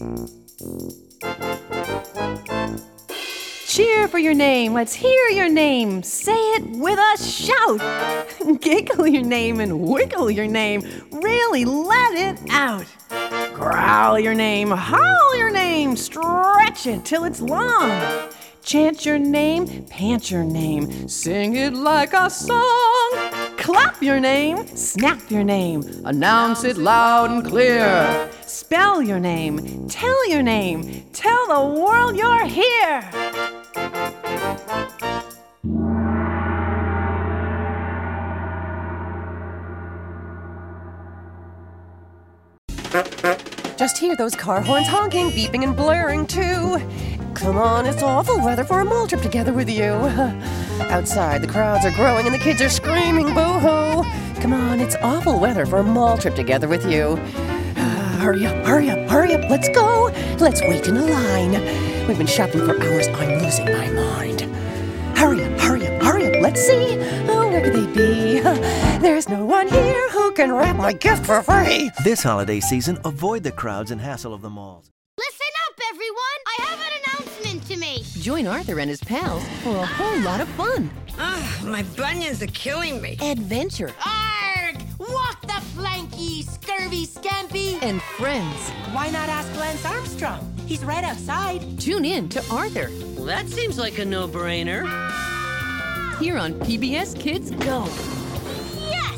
Cheer for your name. Let's hear your name. Say it with a shout. Giggle your name and wiggle your name. Really let it out. Growl your name. Howl your name. Stretch it till it's long. Chant your name. Pant your name. Sing it like a song. Clap your name. Snap your name. Announce it loud and clear. Spell your name. Tell your name. Tell the world you're here. Just hear those car horns honking, beeping and blaring too. Come on, it's awful weather for a mall trip together with you. Outside, the crowds are growing and the kids are screaming boo-hoo. Come on, it's awful weather for a mall trip together with you. Hurry up, hurry up, hurry up, let's go. Let's wait in a line. We've been shopping for hours, I'm losing my mind. Hurry up, hurry up, hurry up, let's see. Oh, where could they be? There's no one here who can wrap my gift for free. This holiday season, avoid the crowds and hassle of the malls. Listen up, everyone! I have an announcement to make. Join Arthur and his pals for a whole lot of fun. My bunions are killing me. Adventure Arg! Walk the planky, scurvy scampy. and friends. Why not ask Lance Armstrong? He's right outside. Tune in to Arthur Well, that seems like a no-brainer. here on PBS Kids Go. Yes!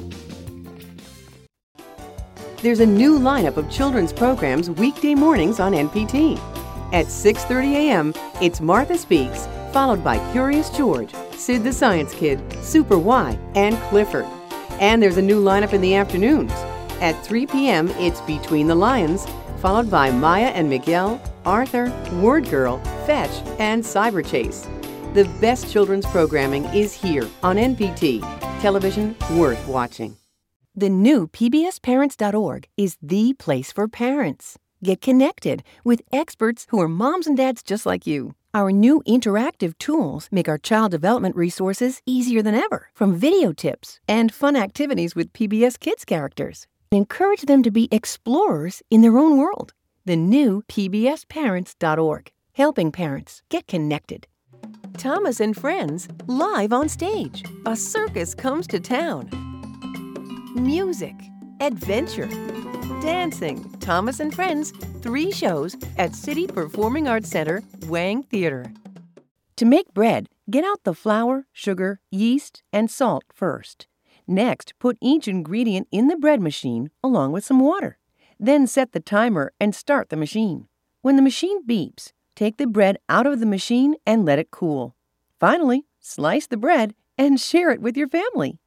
There's a new lineup of children's programs weekday mornings on NPT. At 6:30 a.m., it's Martha Speaks, followed by Curious George, Sid the Science Kid, Super Y, and Clifford. And there's a new lineup in the afternoons. At 3 p.m., it's Between the Lions, followed by Maya and Miguel, Arthur, Word Girl, Fetch, and Cyber Chase. The best children's programming is here on NPT, television worth watching. The new PBSParents.org is the place for parents. Get connected with experts who are moms and dads just like you. Our new interactive tools make our child development resources easier than ever, from video tips and fun activities with PBS Kids characters. Encourage them to be explorers in their own world. The new PBSParents.org, helping parents get connected. Thomas and Friends, live on stage. A circus comes to town. Music, adventure, dancing. Thomas and Friends, 3 shows at City Performing Arts Center, Wang Theater. To make bread, get out the flour, sugar, yeast, and salt first. Next, put each ingredient in the bread machine along with some water. Then set the timer and start the machine. When the machine beeps, take the bread out of the machine and let it cool. Finally, slice the bread and share it with your family.